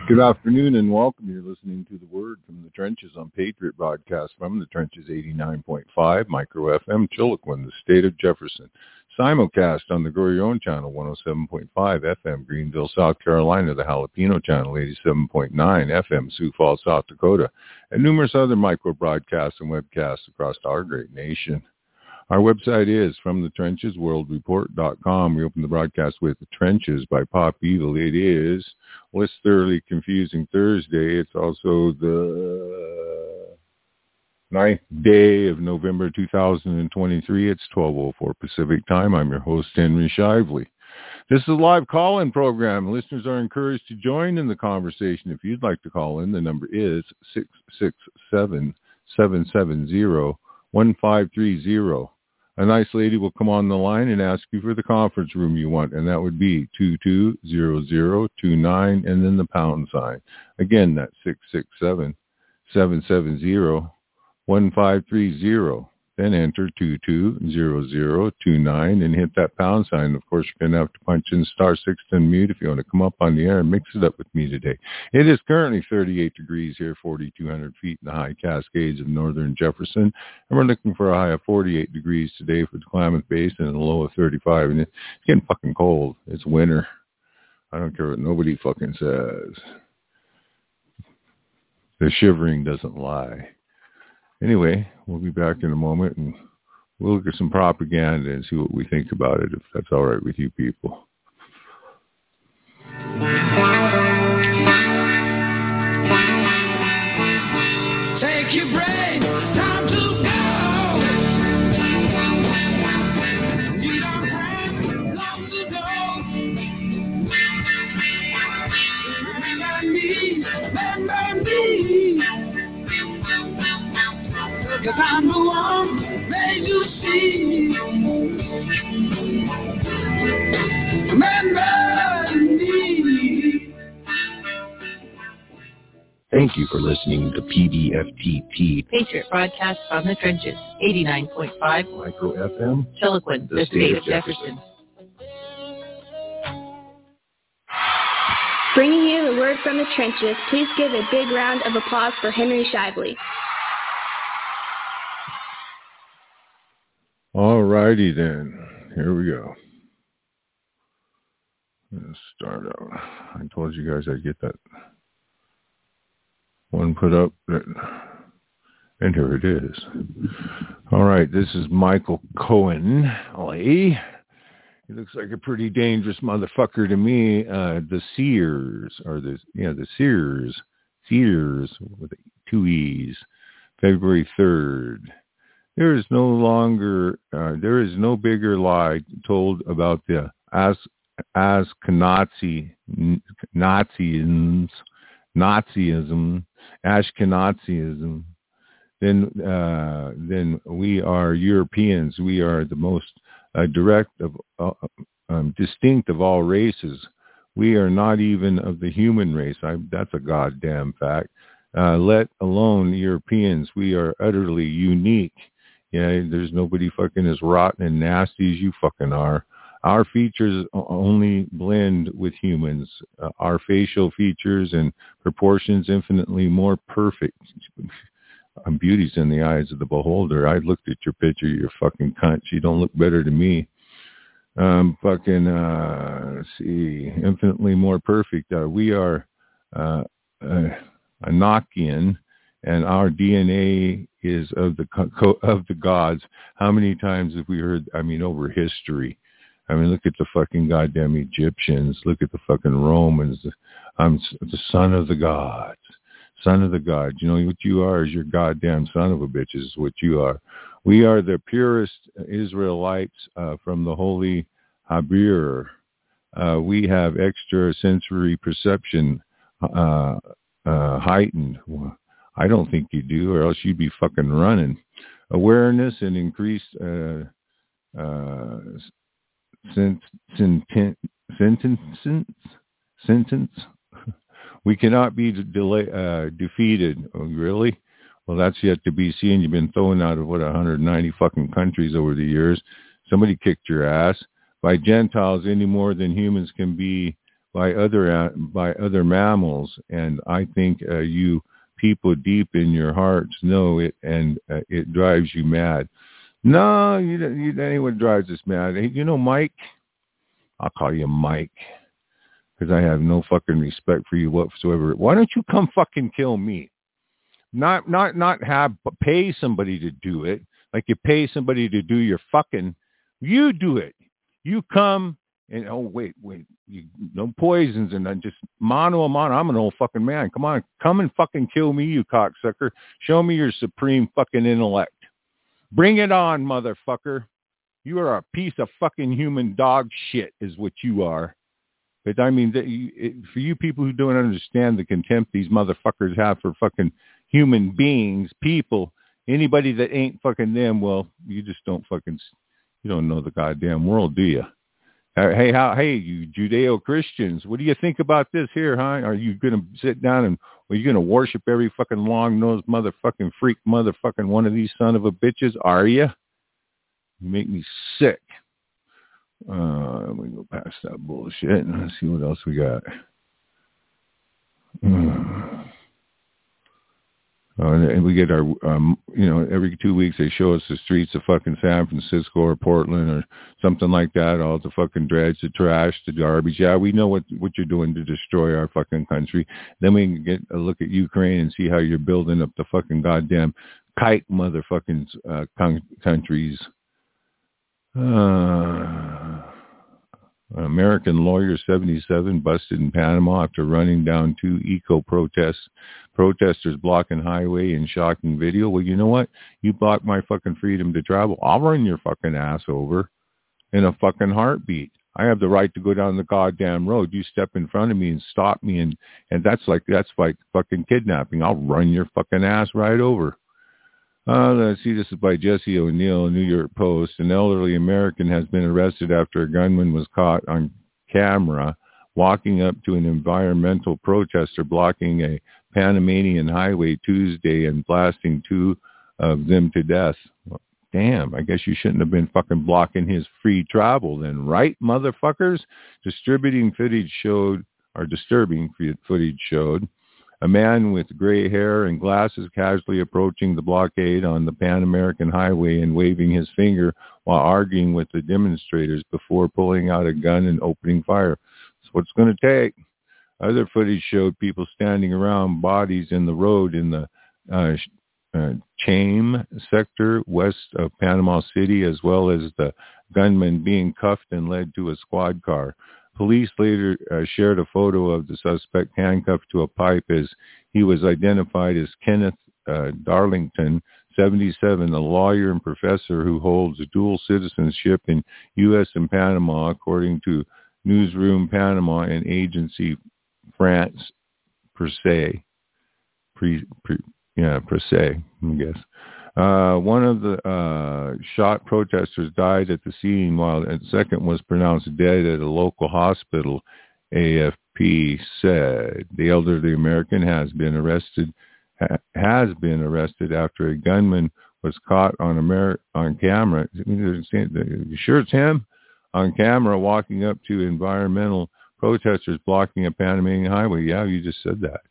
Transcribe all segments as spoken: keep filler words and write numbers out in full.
Good afternoon and welcome. You're listening to The Word from the Trenches on Patriot Broadcast from the Trenches eighty-nine point five, Micro F M, Chiloquin, the state of Jefferson. Simulcast on the Grow Your Own channel, one oh seven point five F M, Greenville, South Carolina, the Jalapeno channel, eighty-seven point nine F M, Sioux Falls, South Dakota, and numerous other micro broadcasts and webcasts across our great nation. Our website is from the trenches world report dot com. We open the broadcast with The Trenches by Pop Evil. It is, well, it's Thoroughly Confusing Thursday. It's also the ninth day of November two thousand twenty-three. It's twelve oh four Pacific time. I'm your host, Henry Shively. This is a live call-in program. Listeners are encouraged to join in the conversation. If you'd like to call in, the number is six six seven, seven seven zero, one five three zero. A nice lady will come on the line and ask you for the conference room you want, and that would be two two zero zero two nine and then the pound sign. Again, that's six six seven, seven seven zero, one five three zero. Then enter two two zero zero two nine and hit that pound sign. Of course, you're going to have to punch in star six to unmute if you want to come up on the air and mix it up with me today. It is currently thirty-eight degrees here, forty-two hundred feet in the high Cascades of northern Jefferson. And we're looking for a high of forty-eight degrees today for the Klamath Basin and a low of thirty-five. And it's getting fucking cold. It's winter. I don't care what nobody fucking says. The shivering doesn't lie. Anyway, we'll be back in a moment, and we'll look at some propaganda and see what we think about it, if that's all right with you people. Take your break, time to go. You don't have long to go. Remember me, remember me. Cause I'm the one made you see. Remember me. Thank you for listening to P B F T T, Patriot Broadcast from the Trenches, eighty-nine point five Micro F M, Chiloquin, the state of Jefferson. Bringing you the word from the trenches, please give a big round of applause for Henry Shively. All righty then. Here we go. Let's start out. I told you guys I'd get that one put up. That, and here it is. All right. This is Michael Cohen. He looks like a pretty dangerous motherfucker to me. Uh, the Sears, or the, yeah, the Sears, Sears with two E's, February third. There is no longer, uh, there is no bigger lie told about the as Ashkenazi Nazism, Nazism, Ashkenazism. Then, uh, then we are Europeans. We are the most uh, direct of, uh, um, distinct of all races. We are not even of the human race. I, that's a goddamn fact. Uh, let alone Europeans. We are utterly unique. Yeah, there's nobody fucking as rotten and nasty as you fucking are. Our features only blend with humans. Uh, our facial features and proportions infinitely more perfect. Um, beauty's in the eyes of the beholder. I looked at your picture, you fucking cunt. You don't look better to me. Um, fucking, uh, let's see, infinitely more perfect. Uh, we are uh, uh, Enochian, and our D N A is of the co- of the gods. How many times have we heard, I mean, over history? I mean, look at the fucking goddamn Egyptians. Look at the fucking Romans. I'm the son of the gods. Son of the gods. You know what you are is your goddamn son of a bitch is what you are. We are the purest Israelites uh, from the holy Habir. Uh, we have extrasensory perception uh, uh, heightened. I don't think you do, or else you'd be fucking running. Awareness and increased uh, uh, sent, senten, sentence, sentence. We cannot be delay, uh, defeated. Oh, really? Well, that's yet to be seen. You've been thrown out of, what, one hundred ninety fucking countries over the years. Somebody kicked your ass. By Gentiles any more than humans can be by other by other mammals, and I think uh, you people deep in your hearts know it, and uh, it drives you mad. No, you don't. You, that ain't what drives us mad. Hey, you know, Mike. I'll call you Mike because I have no fucking respect for you whatsoever. Why don't you come fucking kill me? Not not not have pay somebody to do it like you pay somebody to do your fucking. You do it. You come. And oh wait, wait, you, no poisons and then just mano a mano. I'm an old fucking man. Come on, come and fucking kill me, you cocksucker. Show me your supreme fucking intellect. Bring it on, motherfucker. You are a piece of fucking human dog shit, is what you are. But I mean, that you, it, for you people who don't understand the contempt these motherfuckers have for fucking human beings, people, anybody that ain't fucking them, well, you just don't fucking, you don't know the goddamn world, do you? Hey, how? Hey, you Judeo-Christians, what do you think about this here, huh? Are you going to sit down and are you going to worship every fucking long-nosed motherfucking freak motherfucking one of these son of a bitches? Are you? You make me sick. Uh, let me go past that bullshit and let's see what else we got. Mm. Uh, and we get our, um, you know, every two weeks they show us the streets of fucking San Francisco or Portland or something like that. All the fucking dredge, the trash, the garbage. Yeah, we know what what you're doing to destroy our fucking country. Then we can get a look at Ukraine and see how you're building up the fucking goddamn kike motherfucking uh, con- countries. Uh, An American lawyer, seventy-seven, busted in Panama after running down two eco-protests. Protesters blocking highway in shocking video. Well, you know what? You block my fucking freedom to travel. I'll run your fucking ass over in a fucking heartbeat. I have the right to go down the goddamn road. You step in front of me and stop me, and, and that's like that's like fucking kidnapping. I'll run your fucking ass right over. Uh, let's see, this is by Jesse O'Neill, New York Post. An elderly American has been arrested after a gunman was caught on camera walking up to an environmental protester blocking a Panamanian highway Tuesday and blasting two of them to death. Well, damn, I guess you shouldn't have been fucking blocking his free travel then, right, motherfuckers? Distributing footage showed, or disturbing footage showed, a man with gray hair and glasses casually approaching the blockade on the Pan American Highway and waving his finger while arguing with the demonstrators before pulling out a gun and opening fire. That's what it's going to take. Other footage showed people standing around bodies in the road in the uh, uh, Chame sector west of Panama City, as well as the gunman being cuffed and led to a squad car. Police later uh, shared a photo of the suspect handcuffed to a pipe as he was identified as Kenneth uh, Darlington, seventy-seven, a lawyer and professor who holds dual citizenship in U S and Panama, according to Newsroom Panama and Agency France Presse. Pre, pre, yeah, Presse, I guess. Uh, one of the uh, shot protesters died at the scene, while a second was pronounced dead at a local hospital, A F P said. The elderly American has been arrested ha- has been arrested after a gunman was caught on Amer- on camera. You sure it's him? On camera walking up to environmental protesters blocking a Panamanian highway. Yeah, you just said that.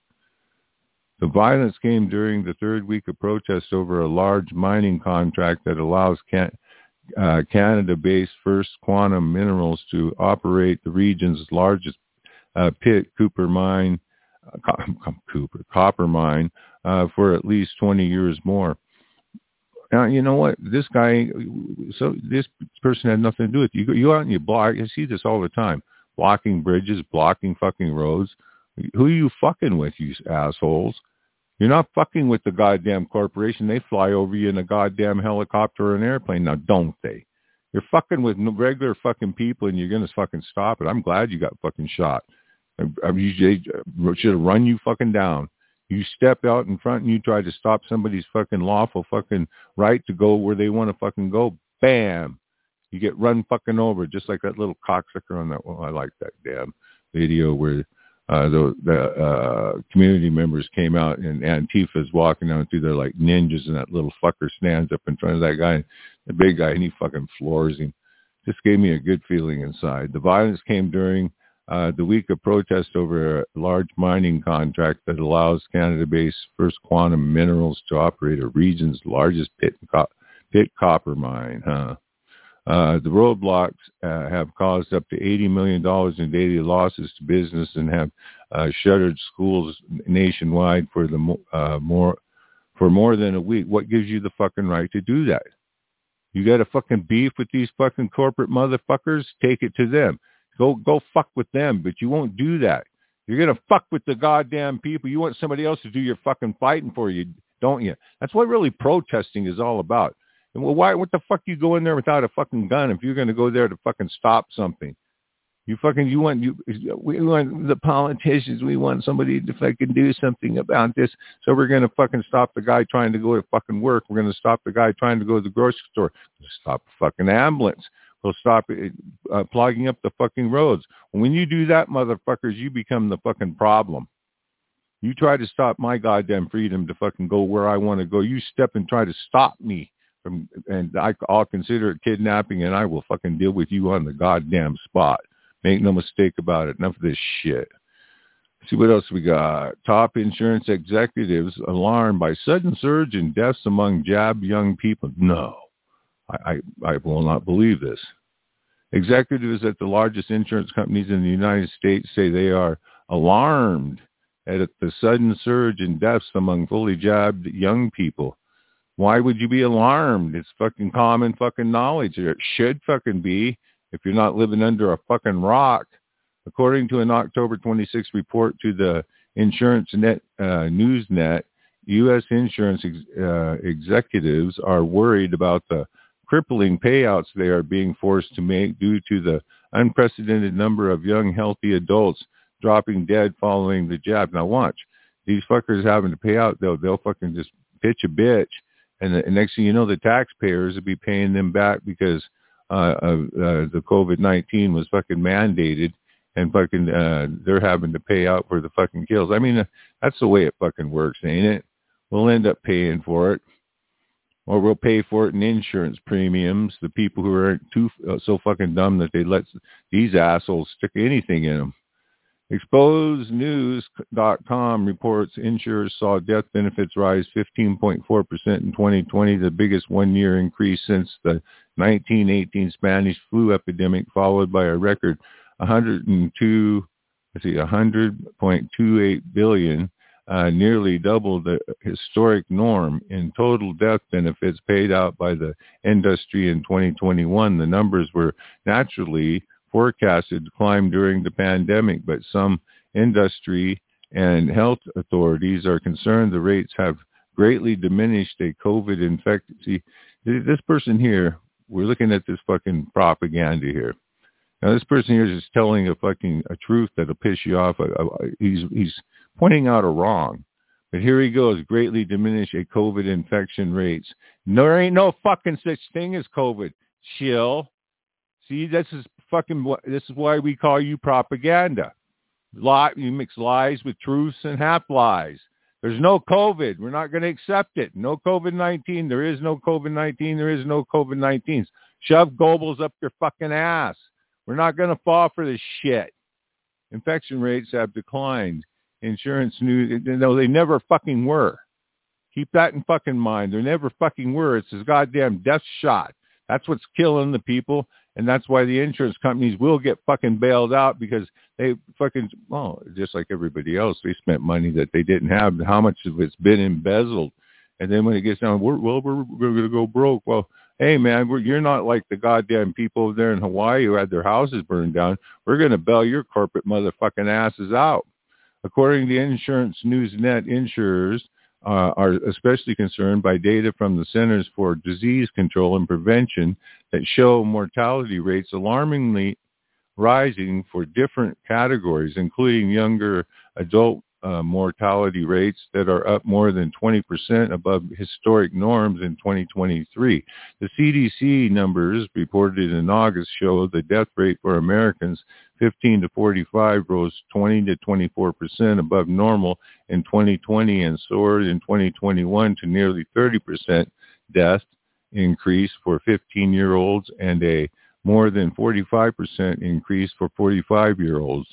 The violence came during the third week of protests over a large mining contract that allows can, uh, Canada-based First Quantum Minerals to operate the region's largest uh, pit, Cooper mine, uh, Cooper copper mine, uh, for at least twenty years more. Now, you know what? This guy, so this person had nothing to do with it. You, you out and you block. I see this all the time. Blocking bridges, blocking fucking roads. Who are you fucking with, you assholes? You're not fucking with the goddamn corporation. They fly over you in a goddamn helicopter or an airplane. Now, don't they? You're fucking with regular fucking people, and you're going to fucking stop it. I'm glad you got fucking shot. I, I should have run you fucking down. You step out in front and you try to stop somebody's fucking lawful fucking right to go where they want to fucking go. Bam. You get run fucking over, just like that little cocksucker on that. Well, I like that damn video where Uh, the, the uh, community members came out and Antifa's walking down through there like ninjas, and that little fucker stands up in front of that guy, the big guy, and he fucking floors him. Just gave me a good feeling inside. The violence came during uh, the week of protest over a large mining contract that allows Canada-based First Quantum Minerals to operate a region's largest pit, co- pit copper mine. Huh? Uh, the roadblocks uh, have caused up to eighty million dollars in daily losses to business and have uh, shuttered schools nationwide for the mo- uh, more for more than a week. What gives you the fucking right to do that? You got a fucking beef with these fucking corporate motherfuckers? Take it to them. Go go fuck with them, but you won't do that. You're going to fuck with the goddamn people. You want somebody else to do your fucking fighting for you, don't you? That's what really protesting is all about. And well, why, what the fuck you go in there without a fucking gun if you're going to go there to fucking stop something? You fucking, you want, you, we want the politicians, we want somebody to fucking do something about this. So we're going to fucking stop the guy trying to go to fucking work. We're going to stop the guy trying to go to the grocery store. We'll stop the fucking ambulance. We'll stop uh, plugging up the fucking roads. When you do that, motherfuckers, you become the fucking problem. You try to stop my goddamn freedom to fucking go where I want to go. You step and try to stop me. From, and I, I'll consider it kidnapping, and I will fucking deal with you on the goddamn spot. Make no mistake about it. Enough of this shit. See what else we got. Top insurance executives alarmed by sudden surge in deaths among jabbed young people. No, I, I, I will not believe this. Executives at the largest insurance companies in the United States say they are alarmed at the sudden surge in deaths among fully jabbed young people. Why would you be alarmed? It's fucking common fucking knowledge. It should fucking be if you're not living under a fucking rock. According to an October twenty-sixth report to the Insurance Net uh, Newsnet, U S insurance ex- uh, executives are worried about the crippling payouts they are being forced to make due to the unprecedented number of young, healthy adults dropping dead following the jab. Now watch. These fuckers having to pay out, they'll, they'll fucking just pitch a bitch. And the and next thing you know, the taxpayers will be paying them back because uh, uh, uh, the COVID nineteen was fucking mandated, and fucking uh, they're having to pay out for the fucking kills. I mean, uh, that's the way it fucking works, ain't it? We'll end up paying for it, or we'll pay for it in insurance premiums. The people who are too uh, so fucking dumb that they let these assholes stick anything in them. Exposed News dot com reports insurers saw death benefits rise fifteen point four percent in twenty twenty, the biggest one-year increase since the nineteen eighteen Spanish flu epidemic, followed by a record one hundred two, let's see, one hundred point two eight billion, uh, nearly double the historic norm in total death benefits paid out by the industry in twenty twenty-one. The numbers were naturally forecasted to climb during the pandemic, but some industry and health authorities are concerned the rates have greatly diminished a COVID infected. See, this person here, we're looking at this fucking propaganda here. Now, this person here is just telling a fucking a truth that'll piss you off. He's he's pointing out a wrong. But here he goes, greatly diminish a COVID infection rates. No, there ain't no fucking such thing as COVID. Chill. See, this is fucking, this is why we call you propaganda. Lie, you mix lies with truths and half lies. There's no COVID. We're not going to accept it. No COVID nineteen. There is no COVID nineteen. There is no COVID nineteen. Shove Goebbels up your fucking ass. We're not going to fall for this shit. Infection rates have declined. Insurance news, no, they never fucking were. Keep that in fucking mind. They never fucking were. It's this goddamn death shot. That's what's killing the people. And that's why the insurance companies will get fucking bailed out, because they fucking, well, just like everybody else, they spent money that they didn't have. How much of it's been embezzled? And then when it gets down, we're, well, we're, we're going to go broke. Well, hey, man, we're, you're not like the goddamn people over there in Hawaii who had their houses burned down. We're going to bail your corporate motherfucking asses out. According to Insurance Newsnet, insurers Uh, are especially concerned by data from the Centers for Disease Control and Prevention that show mortality rates alarmingly rising for different categories, including younger adult uh, mortality rates that are up more than twenty percent above historic norms in twenty twenty-three. The C D C numbers reported in August show the death rate for Americans fifteen to forty-five rose twenty to twenty-four percent above normal in twenty twenty and soared in twenty twenty-one to nearly thirty percent death increase for fifteen-year-olds and a more than forty-five percent increase for forty-five-year-olds.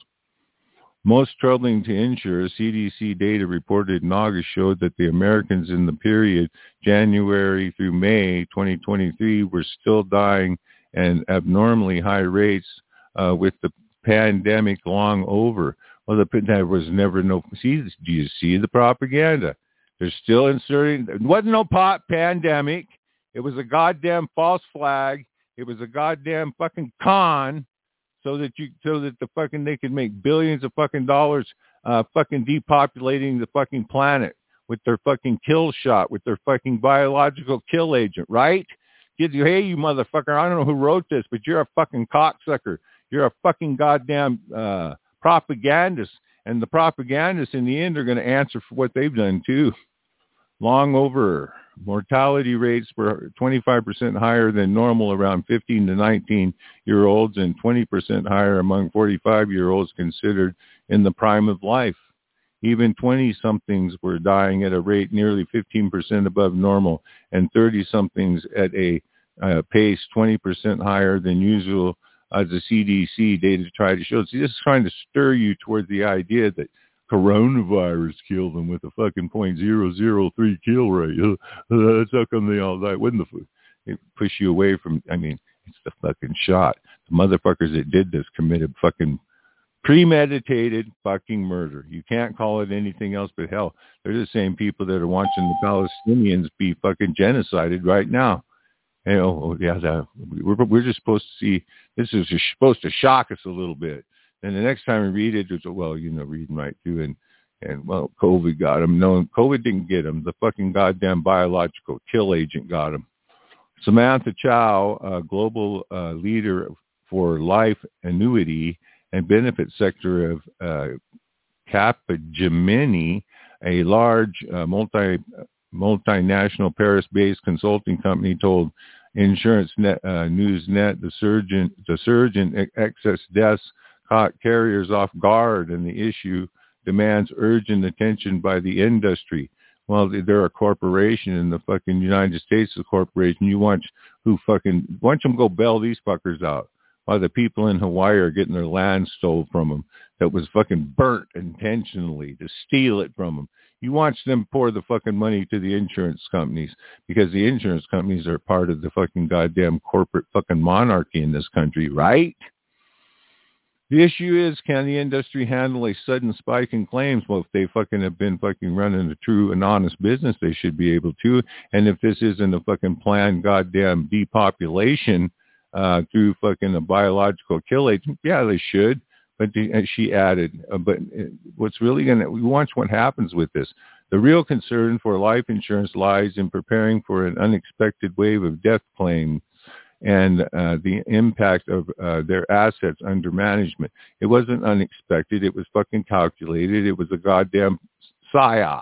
Most troubling to insurers, C D C data reported in August showed that the Americans in the period January through May twenty twenty-three were still dying at abnormally high rates uh, with the pandemic long over. Well, the, there was never no, see, do you see the propaganda? They're still inserting, there wasn't no pot pandemic. It was a goddamn false flag. It was a goddamn fucking con so that you, so that the fucking, they could make billions of fucking dollars uh, fucking depopulating the fucking planet with their fucking kill shot, with their fucking biological kill agent, right? Kids, hey, you motherfucker, I don't know who wrote this, but you're a fucking cocksucker. You're a fucking goddamn uh, propagandist, and the propagandists in the end are going to answer for what they've done too. Long over. Mortality rates were twenty-five percent higher than normal around fifteen to nineteen-year-olds and twenty percent higher among forty-five-year-olds considered in the prime of life. Even twenty-somethings were dying at a rate nearly fifteen percent above normal, and thirty-somethings at a uh, pace twenty percent higher than usual, as the C D C data tried to show. See, this is trying to stir you towards the idea that coronavirus killed them with a fucking point zero zero three kill rate. Uh, that's how come they all died. Wouldn't the they push you away from? I mean, it's the fucking shot. The motherfuckers that did this committed fucking premeditated fucking murder. You can't call it anything else but hell. They're the same people that are watching the Palestinians be fucking genocided right now. You know, oh, yeah, that, we're, we're just supposed to see, this is just supposed to shock us a little bit. And the next time we read it, it's, well, you know, reading right through, and, and well, COVID got him. No, COVID didn't get him. The fucking goddamn biological kill agent got him. Samantha Chow, a global uh, leader for life annuity and benefit sector of uh, Capgemini, a large uh, multi multinational Paris-based consulting company, told Insurance Net, uh, News Net the surge in, the surge in excess deaths caught carriers off guard, and the issue demands urgent attention by the industry. Well, they're a corporation in the fucking United States, a corporation. You watch who fucking, watch them go bail these fuckers out while the people in Hawaii are getting their land stolen from them that was fucking burnt intentionally to steal it from them. You watch them pour the fucking money to the insurance companies because the insurance companies are part of the fucking goddamn corporate fucking monarchy in this country, right? The issue is, can the industry handle a sudden spike in claims? Well, if they fucking have been fucking running a true and honest business, they should be able to. And if this isn't a fucking planned goddamn depopulation uh, through fucking a biological kill agent, yeah, they should. But the, and she added, uh, but what's really going to, we watch what happens with this. The real concern for life insurance lies in preparing for an unexpected wave of death claims and uh, the impact of uh, their assets under management. It wasn't unexpected. It was fucking calculated. It was a goddamn psyop.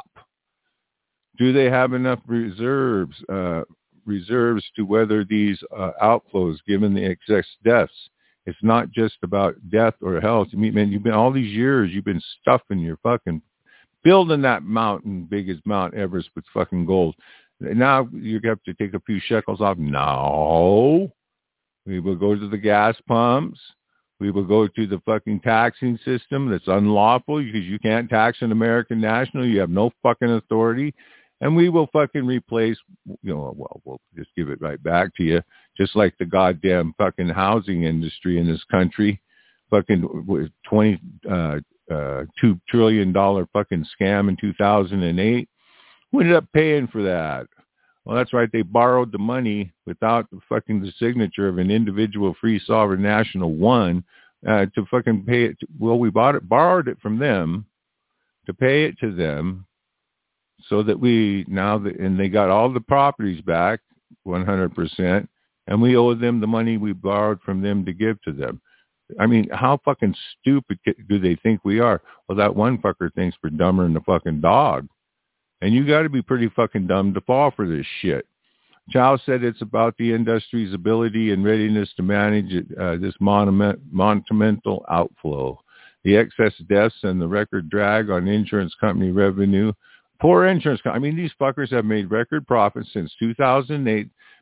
Do they have enough reserves uh, reserves to weather these uh, outflows given the excess deaths? It's not just about death or health. I mean, man, you've been all these years, you've been stuffing your fucking, building that mountain big as Mount Everest with fucking gold. Now you have to take a few shekels off. No. We will go to the gas pumps. We will go to the fucking taxing system that's unlawful because you can't tax an American national. You have no fucking authority. And we will fucking replace, you know, well, we'll just give it right back to you, just like the goddamn fucking housing industry in this country, fucking twenty, uh, uh, two trillion dollar fucking scam in two thousand eight. Who ended up paying for that? Well, that's right. They borrowed the money without the fucking the signature of an individual free sovereign national one uh, to fucking pay it. To, well, we bought it, borrowed it from them to pay it to them. So that we now, the, and they got all the properties back, one hundred percent, and we owe them the money we borrowed from them to give to them. I mean, how fucking stupid do they think we are? Well, that one fucker thinks we're dumber than the fucking dog. And you got to be pretty fucking dumb to fall for this shit. Chow said it's about the industry's ability and readiness to manage it, uh, this monument, monumental outflow. The excess deaths and the record drag on insurance company revenue. Poor insurance company. I mean, these fuckers have made record profits since two thousand eight,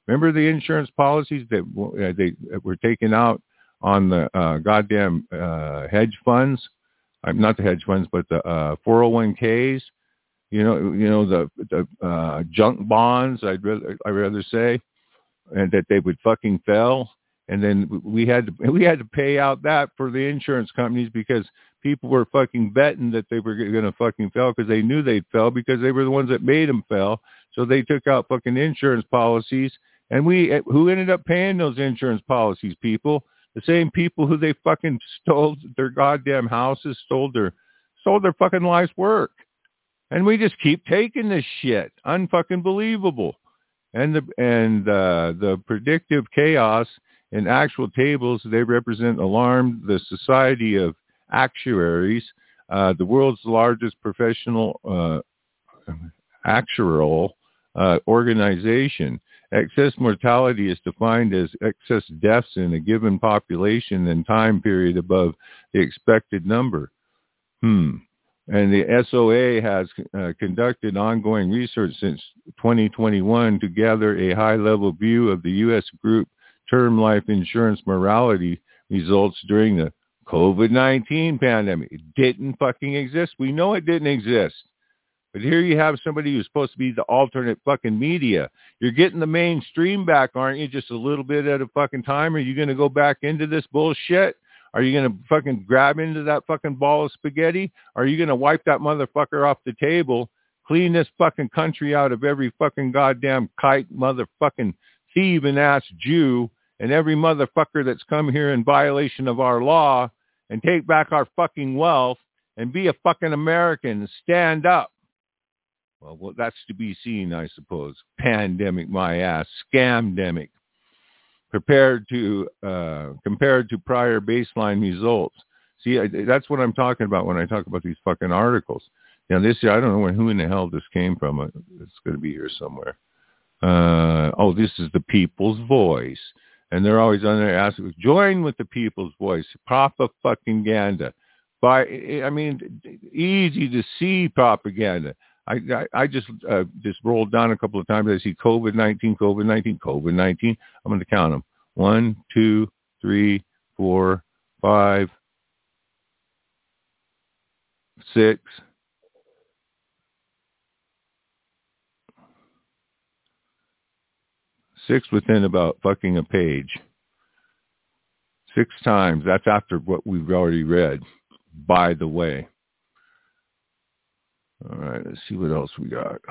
Remember the insurance policies that uh, they were taken out on the uh, goddamn uh, hedge funds? Uh, not the hedge funds, but the uh, four oh one k's. You know, you know the the uh, junk bonds. I'd rather I'd rather say, and that they would fucking fail. And then we had to we had to pay out that for the insurance companies because people were fucking betting that they were going to fucking fail because they knew they'd fail because they were the ones that made them fail. So they took out fucking insurance policies. And we, who ended up paying those insurance policies, people? The same people who they fucking stole their goddamn houses, stole their, stole their fucking life's work. And we just keep taking this shit. Unfucking believable. And the, and uh, the predictive chaos in actual tables, they represent alarm, the Society of Actuaries, uh, the world's largest professional uh, actuarial uh, organization. Excess mortality is defined as excess deaths in a given population and time period above the expected number. Hmm. And the S O A has uh, conducted ongoing research since twenty twenty-one to gather a high-level view of the U S group term life insurance mortality results during the COVID nineteen pandemic. It didn't fucking exist. We know it didn't exist. But here you have somebody who's supposed to be the alternate fucking media. You're getting the mainstream back, aren't you? Just a little bit at a fucking time. Are you going to go back into this bullshit? Are you going to fucking grab into that fucking ball of spaghetti? Are you going to wipe that motherfucker off the table, clean this fucking country out of every fucking goddamn kike motherfucking thieving ass Jew and every motherfucker that's come here in violation of our law and take back our fucking wealth and be a fucking American and stand up? Well, well, that's to be seen, I suppose. Pandemic, my ass. Scamdemic. Prepared to, uh, compared to prior baseline results. See, I, that's what I'm talking about when I talk about these fucking articles. Now, this year, I don't know when, who in the hell this came from. It's going to be here somewhere. Uh, oh, this is the People's Voice. And they're always on there asking, join with the People's Voice. Propaganda. By, I mean, easy to see propaganda. I, I, I just uh, just rolled down a couple of times. I see COVID nineteen, COVID nineteen, COVID nineteen. I'm going to count them. One, two, three, four, five, six, six within about fucking a page. Six times. That's after what we've already read, by the way. All right, let's see what else we got.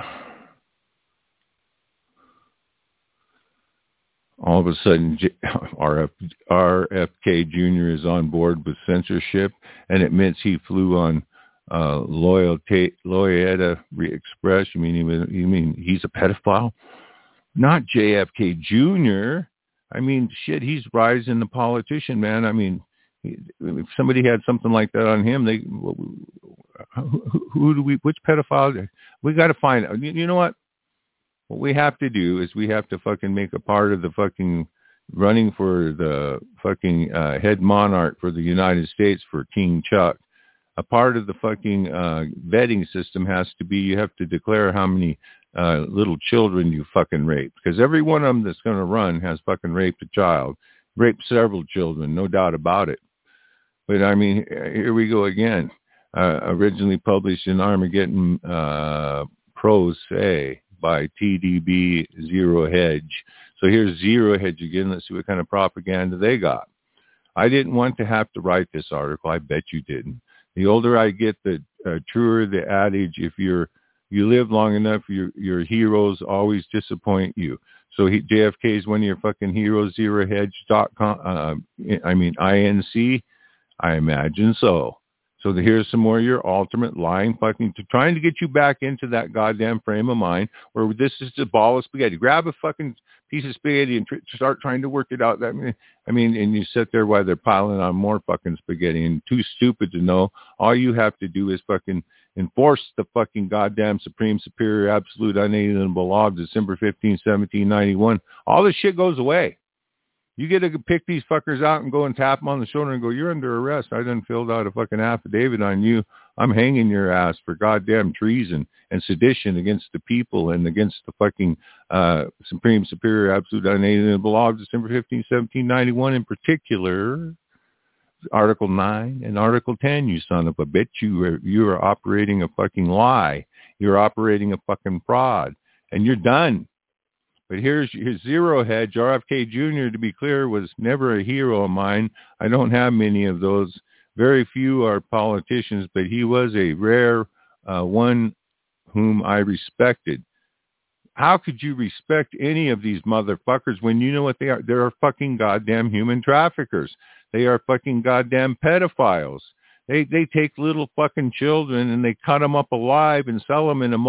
All of a sudden, J- R F, R F K Junior is on board with censorship and admits he flew on uh, Loyalty, Loyalty Express. You mean, he was, you mean he's a pedophile? Not J F K Junior I mean, shit, he's rising the politician, man. I mean, if somebody had something like that on him, they who, who do we? Which pedophile? We got to find out. You, you know what? What we have to do is we have to fucking make a part of the fucking running for the fucking uh, head monarch for the United States for King Chuck. A part of the fucking uh, vetting system has to be you have to declare how many uh, little children you fucking raped, because every one of them that's going to run has fucking raped a child, raped several children, no doubt about it. But I mean, here we go again. Uh, originally published in Armageddon uh, Prose Say by T D B Zero Hedge. So here's Zero Hedge again. Let's see what kind of propaganda they got. I didn't want to have to write this article. I bet you didn't. The older I get, the uh, truer the adage. If you're you live long enough, your your heroes always disappoint you. So he, J F K is one of your fucking heroes. Zero Hedge dot com. Uh, I mean I N C. I imagine so. So the, here's some more of your ultimate lying fucking to trying to get you back into that goddamn frame of mind where this is the ball of spaghetti. Grab a fucking piece of spaghetti and tr- start trying to work it out. That I mean, and you sit there while they're piling on more fucking spaghetti and too stupid to know. All you have to do is fucking enforce the fucking goddamn supreme, superior, absolute, unalienable law of December fifteenth, seventeen ninety-one. All this shit goes away. You get to pick these fuckers out and go and tap them on the shoulder and go, you're under arrest. I done filled out a fucking affidavit on you. I'm hanging your ass for goddamn treason and sedition against the people and against the fucking uh, Supreme Superior Absolute Unalienable Law of December fifteenth, seventeen ninety-one in particular, Article nine and Article ten, you son of a bitch. You are, you are operating a fucking lie. You're operating a fucking fraud. And you're done. But here's his Zero Hedge. R F K Junior, to be clear, was never a hero of mine. I don't have many of those. Very few are politicians, but he was a rare uh, one whom I respected. How could you respect any of these motherfuckers when you know what they are? They're fucking goddamn human traffickers. They are fucking goddamn pedophiles. They they take little fucking children and they cut them up alive and sell them in a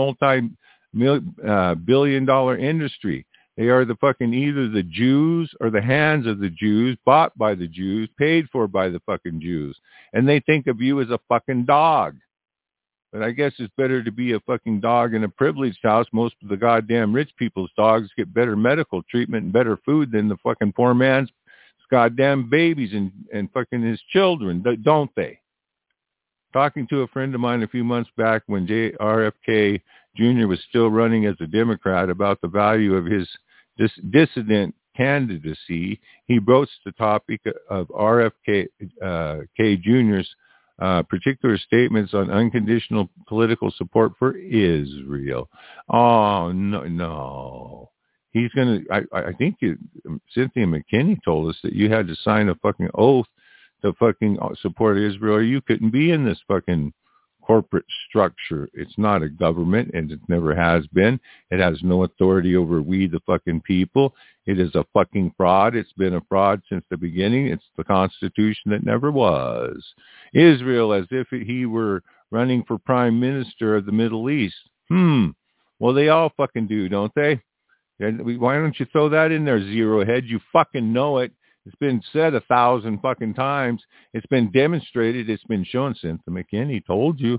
multi-billion dollar industry. They are the fucking either the Jews or the hands of the Jews, bought by the Jews, paid for by the fucking Jews. And they think of you as a fucking dog. But I guess it's better to be a fucking dog in a privileged house. Most of the goddamn rich people's dogs get better medical treatment and better food than the fucking poor man's goddamn babies and, and fucking his children, don't they? Talking to a friend of mine a few months back when J R F K Junior was still running as a Democrat about the value of his dis- dissident candidacy, he broached the topic of R F K uh, K Junior's uh, particular statements on unconditional political support for Israel. Oh, no, no. He's going to, I, I think you, Cynthia McKinney told us that you had to sign a fucking oath to fucking support Israel, or you couldn't be in this fucking corporate structure. It's not a government, and it never has been. It has no authority over we, the fucking people. It is a fucking fraud. It's been a fraud since the beginning. It's the Constitution that never was. Israel, as if he were running for prime minister of the Middle East. Hmm. Well, they all fucking do, don't they? And why don't you throw that in there, Zero Head? You fucking know it. It's been said a thousand fucking times. It's been demonstrated. It's been shown. Cynthia McKinney told you.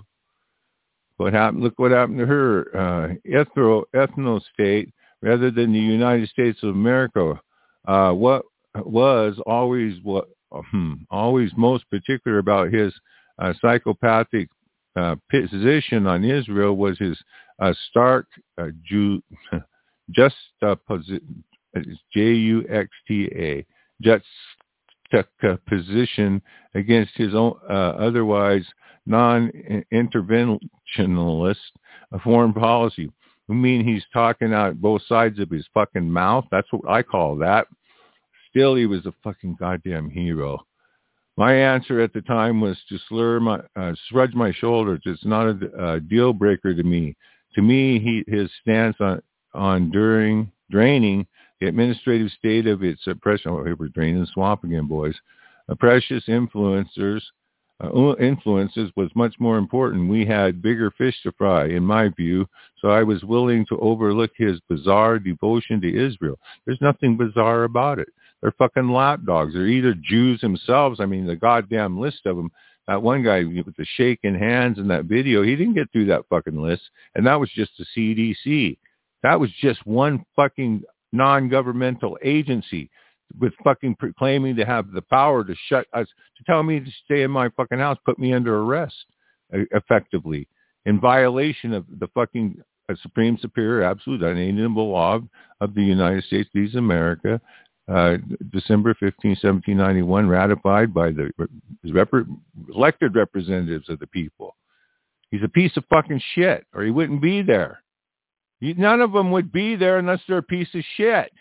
What happened? Look what happened to her. Uh, ethno, ethno-state rather than the United States of America. Uh, what was always what hmm, always most particular about his uh, psychopathic uh, position on Israel was his uh, stark uh, Jew, juxtaposition. J U X T A. Juxtaposition against his own uh, otherwise non-interventionalist uh, foreign policy. I mean, he's talking out both sides of his fucking mouth. That's what I call that. Still, he was a fucking goddamn hero. My answer at the time was to slur my, uh, shrug my shoulders. It's not a, a deal breaker to me. To me, he his stance on on during draining the administrative state of its oppression. Oh, we're draining the swamp again, boys. Uh, precious influencers, uh, influences was much more important. We had bigger fish to fry, in my view, so I was willing to overlook his bizarre devotion to Israel. There's nothing bizarre about it. They're fucking lapdogs. They're either Jews themselves. I mean, the goddamn list of them. That one guy with the shaking hands in that video, he didn't get through that fucking list, and that was just the C D C. That was just one fucking non-governmental agency with fucking claiming to have the power to shut us, to tell me to stay in my fucking house, put me under arrest, uh, effectively, in violation of the fucking uh, Supreme Superior Absolute Unalienable Law of, of the United States, these America, uh, December fifteenth, seventeen ninety-one, ratified by the rep- elected representatives of the people. He's a piece of fucking shit, or he wouldn't be there. None of them would be there unless they're a piece of shit.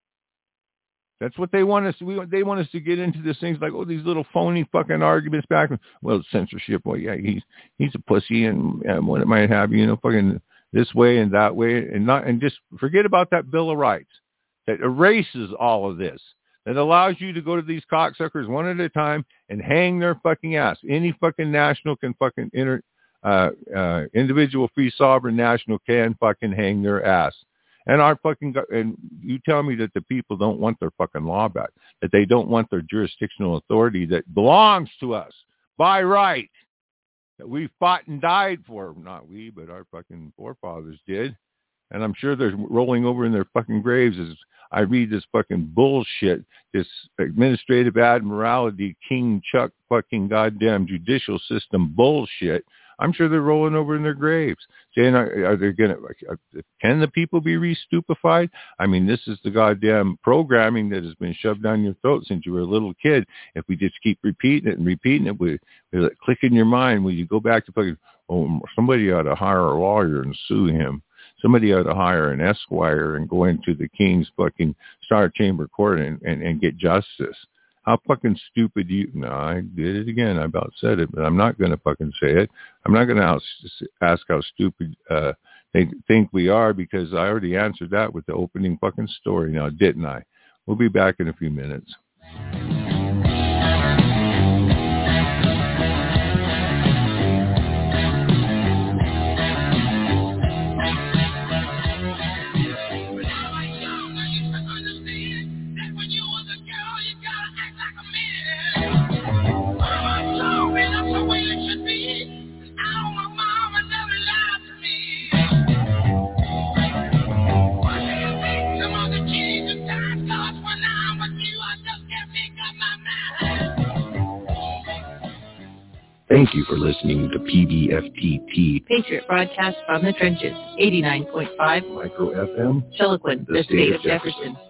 That's what they want us to, we, they want us to get into these things like, oh, these little phony fucking arguments back. Well, censorship. Well, yeah, he's, he's a pussy and, and what it might have, you know, fucking this way and that way. And not, and just forget about that Bill of Rights that erases all of this, that allows you to go to these cocksuckers one at a time and hang their fucking ass. Any fucking national can fucking enter, Uh, uh, individual free sovereign national can fucking hang their ass. And our fucking, and you tell me that the people don't want their fucking law back, that they don't want their jurisdictional authority that belongs to us by right, that we fought and died for. Not we, but our fucking forefathers did. And I'm sure they're rolling over in their fucking graves as I read this fucking bullshit, this administrative admiralty, King Chuck fucking goddamn judicial system bullshit. I'm sure they're rolling over in their graves, saying, are, are they going to, can the people be re-stupefied? I mean, this is the goddamn programming that has been shoved down your throat since you were a little kid. If we just keep repeating it and repeating it, we, we let it click in your mind when you go back to fucking, oh, somebody ought to hire a lawyer and sue him. Somebody ought to hire an esquire and go into the king's fucking Star Chamber Court and, and, and get justice. How fucking stupid you... No, I did it again. I about said it, but I'm not going to fucking say it. I'm not going to ask how stupid uh, they think we are, because I already answered that with the opening fucking story now, didn't I? We'll be back in a few minutes. Thank you for listening to P B F T T. Patriot Broadcast from the Trenches, eighty-nine point five. Micro F M. Chiloquin, the, the state, state of Jefferson. Jefferson.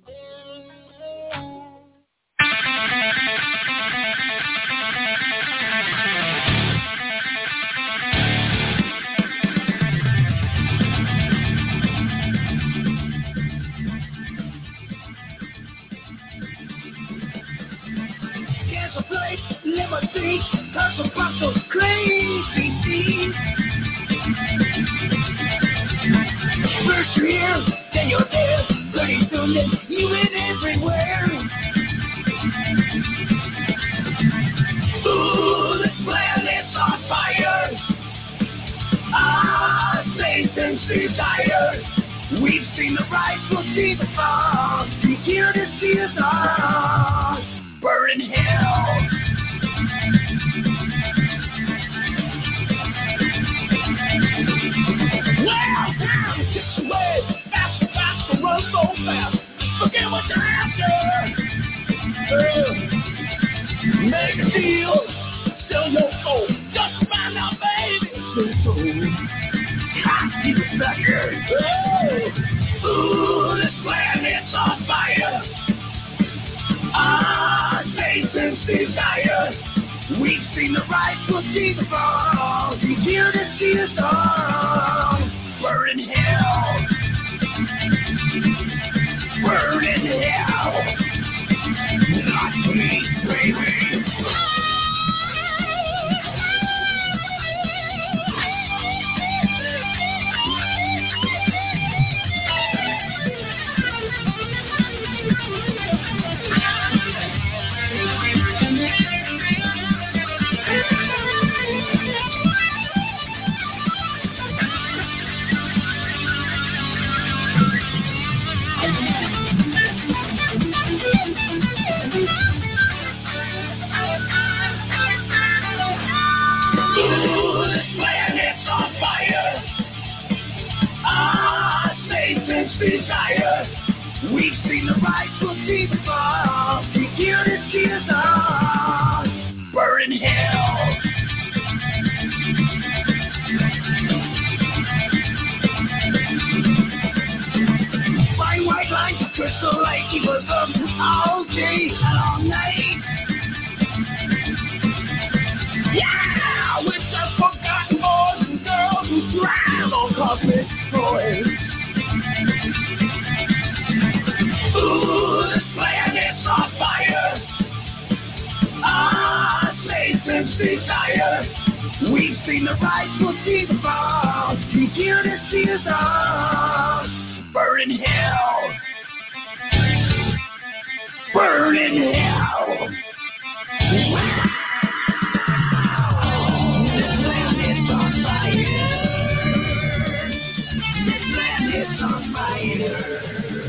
Limousine, hustle, bustle, crazy. First you're here, then you're there. Pretty soon, then you went everywhere. Ooh, this planet's on fire. Ah, Satan's desire. We've seen the rise, we'll see the fall. Be here to see us all. Burn in hell. Well, time gets away, faster, faster, run so fast. Forget what you're after. Uh, make a deal, sell your soul, just find out, baby. So, hot, you sucker. Oh, ooh, this planet's on fire. Ah, Satan's desire. We've seen the rise, we'll see the fall. He's here to see us all. Burn in hell. Burn in hell. Not me, baby. Desire. We've seen the rise, we'll see the fall. Be here to see us all. Burn in hell. Fine white lines of crystal light, he was up all day and all night. Yeah, with the forgotten boys and girls who drive on cosmic toys. Ooh, this planet's on fire. Ah, Satan's desire. We've seen the rise, we'll see the fall. He's here to see us all. Burn in hell. Burn in hell. Wow. This planet's on fire. This planet's on fire.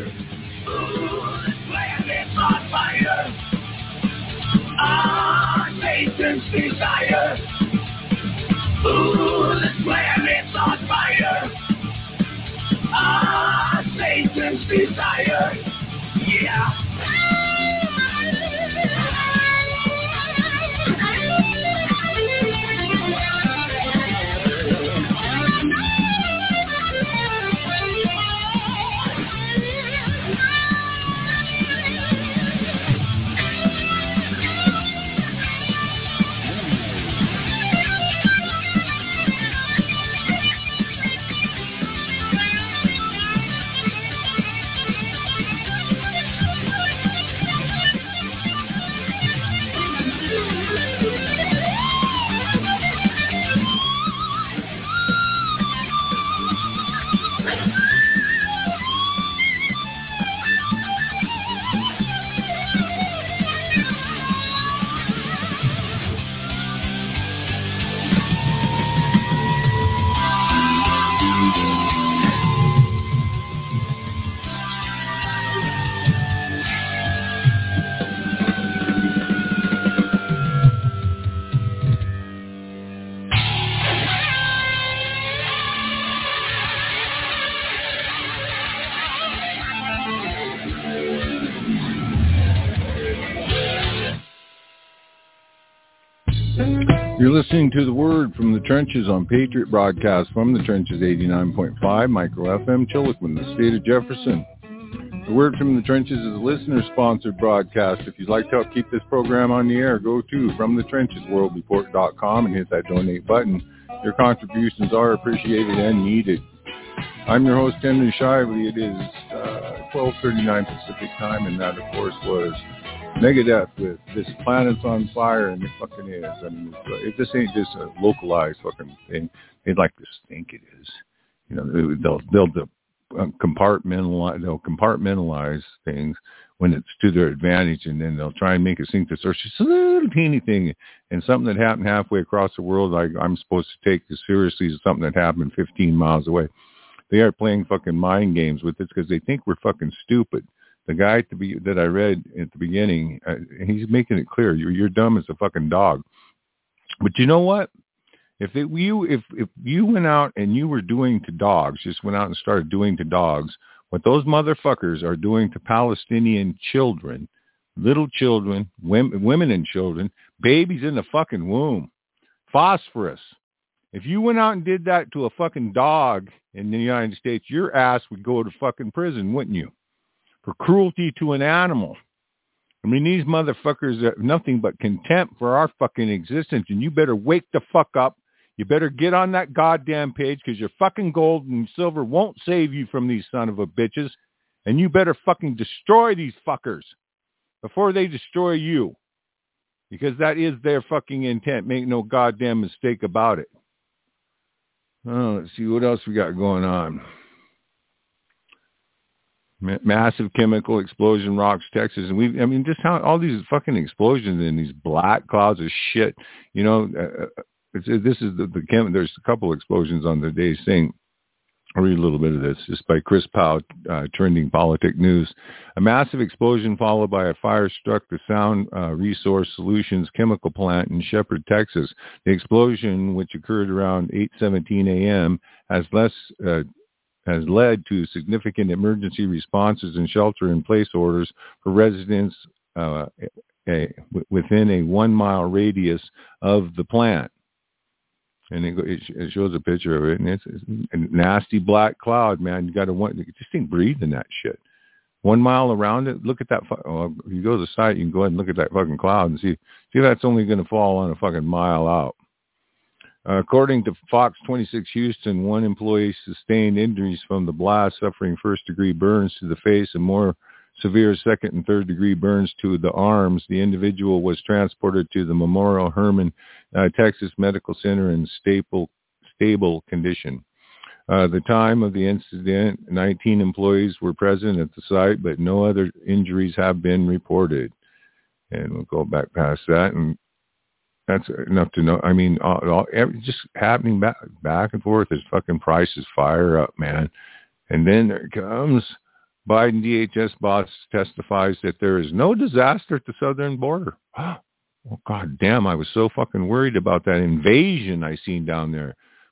On fire. Ah, Satan's desire. Ooh, this planet's on fire. Ah, Satan's desire. Yeah. You're listening to The Word from the Trenches on Patriot Broadcast from the Trenches eighty-nine point five, Micro F M, Chilliquin, the state of Jefferson. The Word from the Trenches is a listener-sponsored broadcast. If you'd like to help keep this program on the air, go to from the trenches world report dot com and hit that donate button. Your contributions are appreciated and needed. I'm your host, Henry Shively. It is uh, twelve thirty-nine Pacific time, and that, of course, was Megadeth with This Planet's on Fire, and it fucking is. I mean, it just ain't just a localized fucking thing. They'd like to think it is. You know, they'll they'll compartmentalize they'll compartmentalize things when it's to their advantage, and then they'll try and make it seem that it's just a little teeny thing, and something that happened halfway across the world, like I'm supposed to take as seriously as something that happened fifteen miles away. They are playing fucking mind games with this because they think we're fucking stupid. The guy at the be- that I read at the beginning, uh, he's making it clear you're you're dumb as a fucking dog. But you know what? If it, you if if you went out and you were doing to dogs, just went out and started doing to dogs what those motherfuckers are doing to Palestinian children, little children, women, women and children, babies in the fucking womb, phosphorus. If you went out and did that to a fucking dog in the United States, your ass would go to fucking prison, wouldn't you? For cruelty to an animal. I mean, these motherfuckers have nothing but contempt for our fucking existence, and you better wake the fuck up. You better get on that goddamn page, because your fucking gold and silver won't save you from these son of a bitches, and you better fucking destroy these fuckers before they destroy you, because that is their fucking intent. Make no goddamn mistake about it. Oh, let's see what else we got going on. Massive chemical explosion rocks Texas, and we—I mean, just how all these fucking explosions in these black clouds of shit. You know, uh, it's, this is the, the chem. There's a couple explosions on the day's thing. I'll read a little bit of this, just by Chris Powell, uh, Trending Politic News. A massive explosion followed by a fire struck the Sound uh, Resource Solutions chemical plant in Shepherd, Texas. The explosion, which occurred around eight seventeen a.m., has less. Uh, has led to significant emergency responses and shelter-in-place orders for residents uh, a, within a one-mile radius of the plant. And it, it shows a picture of it, and it's, it's a nasty black cloud, man. You got to want just think breathing that shit. One mile around it, look at that. Oh, if you go to the site, you can go ahead and look at that fucking cloud and see see if that's only going to fall on a fucking mile out. Uh, according to Fox twenty-six Houston, one employee sustained injuries from the blast, suffering first-degree burns to the face and more severe second and third-degree burns to the arms. The individual was transported to the Memorial Hermann, uh, Texas Medical Center in stable, stable condition. Uh, the time of the incident, nineteen employees were present at the site, but no other injuries have been reported. And we'll go back past that, and that's enough to know. I mean, all, all, every, just happening back, back and forth as fucking prices fire up, man. And then there comes Biden D H S boss testifies that there is no disaster at the southern border. Oh, God damn, I was so fucking worried about that invasion I seen down there.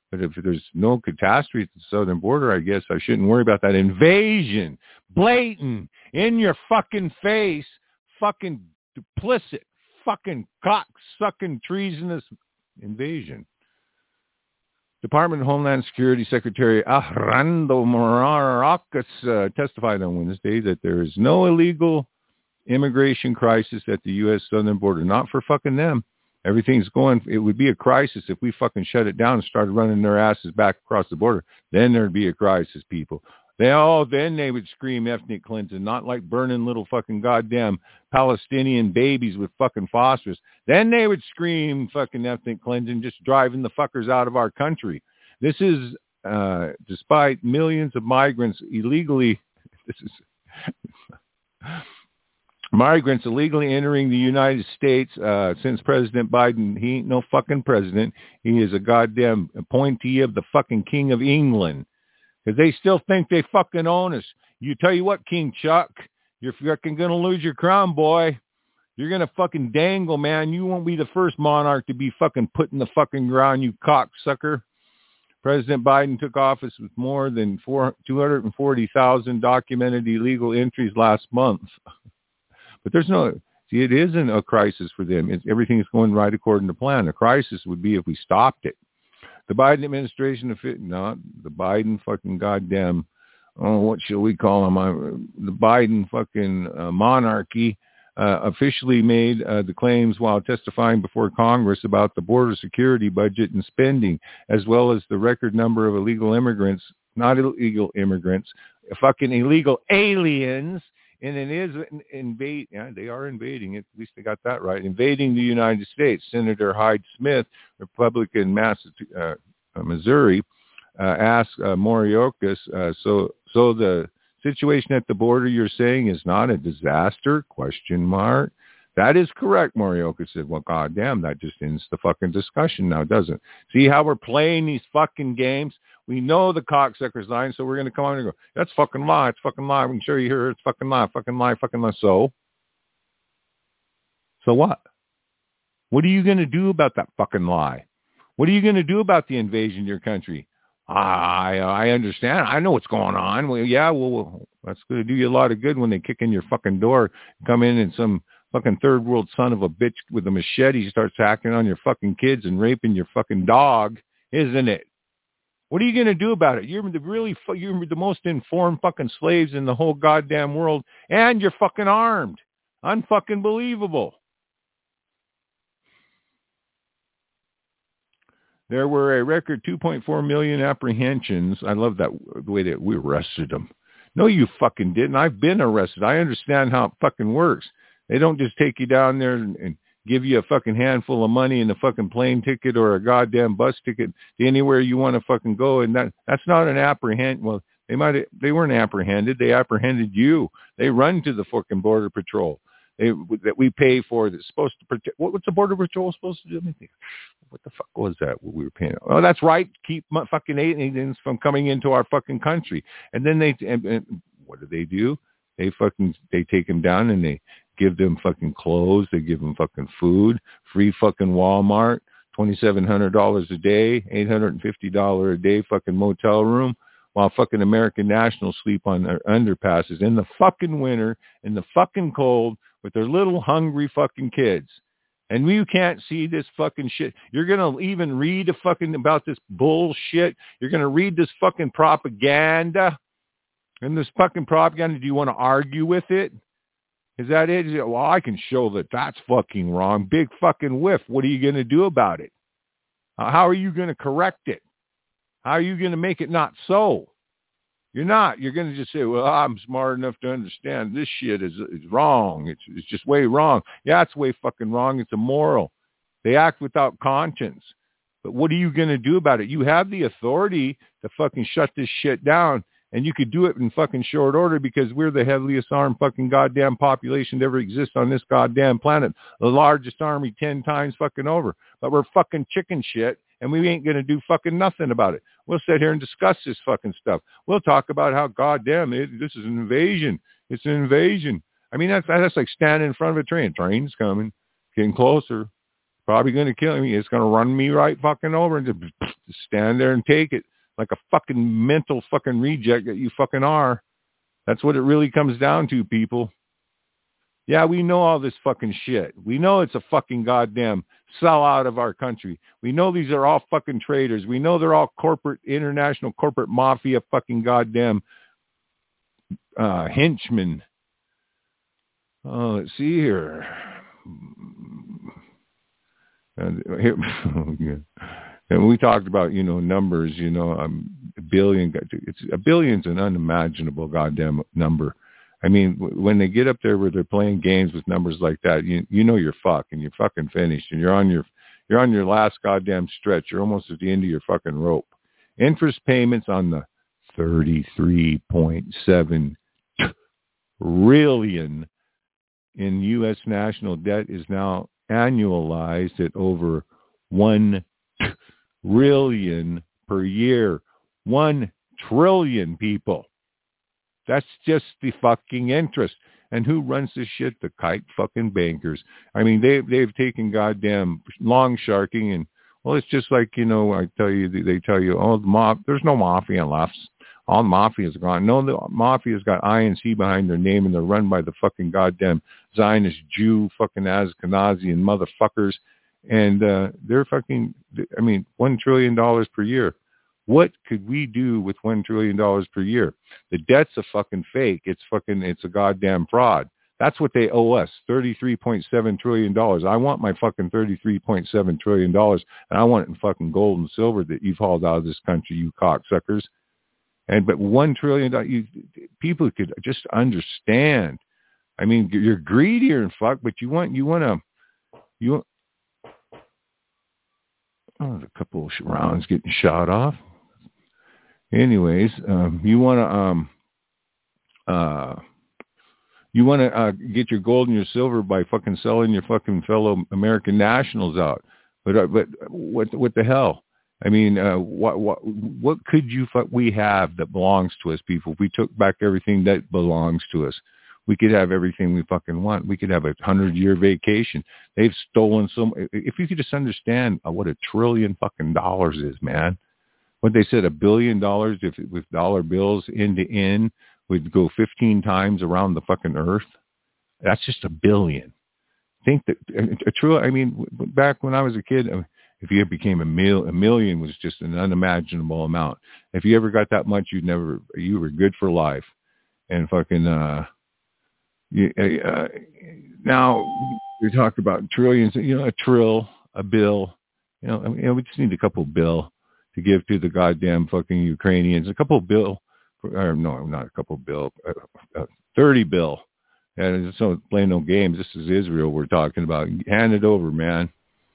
But if there's no catastrophe at the southern border, I guess I shouldn't worry about that invasion. Blatant, in your fucking face, fucking duplicit, fucking cock-sucking, treasonous invasion. Department of Homeland Security Secretary Alejandro Mayorkas uh, testified on Wednesday that there is no illegal immigration crisis at the U S southern border. Not for fucking them. Everything's going, it would be a crisis if we fucking shut it down and started running their asses back across the border. Then there'd be a crisis, people. They all, then they would scream ethnic cleansing, not like burning little fucking goddamn Palestinian babies with fucking phosphorus. Then they would scream fucking ethnic cleansing, just driving the fuckers out of our country. This is, uh, despite millions of migrants illegally, this is, migrants illegally entering the United States, uh, since President Biden, he ain't no fucking president. He is a goddamn appointee of the fucking King of England. Because they still think they fucking own us. You tell you what, King Chuck, you're fucking going to lose your crown, boy. You're going to fucking dangle, man. You won't be the first monarch to be fucking put in the fucking ground, you cocksucker. President Biden took office with more than two hundred forty thousand documented illegal entries last month. But there's no, see, it isn't a crisis for them. It's, everything is going right according to plan. A crisis would be if we stopped it. The Biden administration, not the Biden fucking goddamn, oh, what shall we call him? Uh, the Biden fucking uh, monarchy uh, officially made uh, the claims while testifying before Congress about the border security budget and spending, as well as the record number of illegal immigrants, not illegal immigrants, fucking illegal aliens. And it is invade. Yeah, they are invading it. At least they got that right. Invading the United States. Senator Hyde Smith, Republican, Massachusetts, uh, Missouri, uh, asked uh, Mayorkas. Uh, so, so the situation at the border you're saying is not a disaster? Question mark. That is correct. Mayorkas said. Well, goddamn, that just ends the fucking discussion now, doesn't it? See how we're playing these fucking games? We know the cocksucker's lying, so we're going to come on and go, that's fucking lie, it's fucking lie. We can show you here, it's fucking lie, fucking lie, fucking lie. So? So what? What are you going to do about that fucking lie? What are you going to do about the invasion of your country? I I understand. I know what's going on. Well, yeah, well, that's going to do you a lot of good when they kick in your fucking door, come in and some fucking third world son of a bitch with a machete starts hacking on your fucking kids and raping your fucking dog, isn't it? What are you going to do about it? You're the really, you're the most informed fucking slaves in the whole goddamn world, and you're fucking armed. Unfucking believable. There were a record two point four million apprehensions. I love that the way that we arrested them. No, you fucking didn't. I've been arrested. I understand how it fucking works. They don't just take you down there and, and give you a fucking handful of money and a fucking plane ticket or a goddamn bus ticket to anywhere you want to fucking go. And that that's not an apprehend. Well, they might they weren't apprehended. They apprehended you. They run to the fucking border patrol. They that we pay for that's supposed to protect. What, what's the border patrol supposed to do? Let me think. What the fuck was that? What we were paying? Oh, that's right. Keep my fucking aliens from coming into our fucking country. And then they and, and what do they do? They fucking they take them down and they give them fucking clothes. They give them fucking food, free fucking Walmart, twenty-seven hundred dollars a day, eight hundred fifty dollars a day fucking motel room, while fucking American nationals sleep on their underpasses in the fucking winter, in the fucking cold, with their little hungry fucking kids. And you can't see this fucking shit. You're going to even read a fucking about this bullshit. You're going to read this fucking propaganda. And this fucking propaganda, do you want to argue with it? Is that it? Well, I can show that that's fucking wrong. Big fucking whiff. What are you going to do about it? Uh, how are you going to correct it? How are you going to make it not so? You're not. You're going to just say, well, I'm smart enough to understand this shit is, is wrong. It's, it's just way wrong. Yeah, it's way fucking wrong. It's immoral. They act without conscience. But what are you going to do about it? You have the authority to fucking shut this shit down. And you could do it in fucking short order because we're the heaviest armed fucking goddamn population to ever exist on this goddamn planet. The largest army ten times fucking over. But we're fucking chicken shit, and we ain't going to do fucking nothing about it. We'll sit here and discuss this fucking stuff. We'll talk about how goddamn it, this is an invasion. It's an invasion. I mean, that's that's like standing in front of a train. Train's coming, getting closer. probably going to kill me. It's going to run me right fucking over and just stand there and take it like a fucking mental fucking reject that you fucking are. That's what it really comes down to, people. Yeah, we know all this fucking shit. We know it's a fucking goddamn sellout of our country. We know these are all fucking traitors. We know they're all corporate, international corporate mafia fucking goddamn uh, henchmen. Oh, let's see here. And here, and we talked about, you know, numbers, you know, um, a billion, it's a billion's an unimaginable goddamn number. I mean, when they get up there where they're playing games with numbers like that, you you know you're fucked and you're fucking finished and you're on your you're on your last goddamn stretch. You're almost at the end of your fucking rope. Interest payments on the thirty-three point seven trillion in U S national debt is now annualized at over one trillion per year. One trillion, people. That's just the fucking interest. And who runs this shit? The kite fucking bankers. I mean, they, they've taken goddamn long sharking and, well, it's just like, you know, I tell you, they tell you, oh, the mob, there's no mafia left. All mafia's gone. No, the mafia's got I N C behind their name and they're run by the fucking goddamn Zionist Jew fucking Ashkenazi and motherfuckers. And uh, they're fucking, I mean, one trillion dollars per year. What could we do with one trillion dollars per year? The debt's a fucking fake. It's fucking, it's a goddamn fraud. That's what they owe us, thirty-three point seven trillion dollars. I want my fucking thirty-three point seven trillion dollars, and I want it in fucking gold and silver that you've hauled out of this country, you cocksuckers. And but one trillion dollars, you, people could just understand. I mean, you're greedier and fuck, but you want, you want to, you want, oh, a couple of rounds getting shot off. Anyways, um, you want to um, uh, you want to uh, get your gold and your silver by fucking selling your fucking fellow American nationals out. But uh, but what what the hell? I mean, uh, what what what could you we have that belongs to us, people? If we took back everything that belongs to us, we could have everything we fucking want. We could have a hundred year vacation. They've stolen some. If you could just understand what a trillion fucking dollars is, man. What they said, a billion dollars if with dollar bills end to end would go fifteen times around the fucking earth. That's just a billion. Think that a true. I mean, back when I was a kid, if you became a mil, a million was just an unimaginable amount. If you ever got that much, you'd never. You were good for life. And fucking. Uh, you, uh, now we talk about trillions. You know, a trill, a bill. You know, I mean, you know, we just need a couple bill to give to the goddamn fucking Ukrainians. A couple bill, or no, not a couple bill, uh, uh, thirty bill. And so play no games. This is Israel we're talking about. Hand it over, man.